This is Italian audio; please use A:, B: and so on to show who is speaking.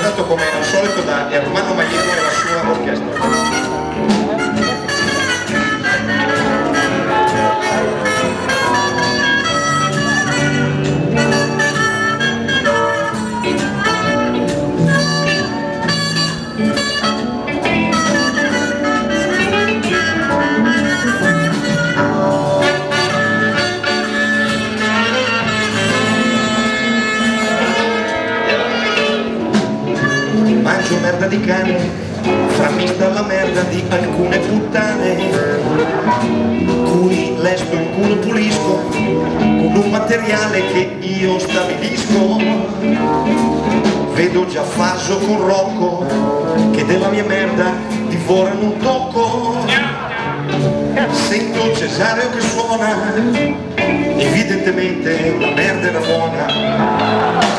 A: interpretato come al solito da Ermanno Maiero e la sua orchestra. Mangio merda di cane, frammista alla merda di alcune puttane, cui lesbo il culo pulisco, con un materiale che io stabilisco. Vedo già Faso con Rocco, che della mia merda divorano un tocco. Sento Cesareo che suona, evidentemente la merda era buona.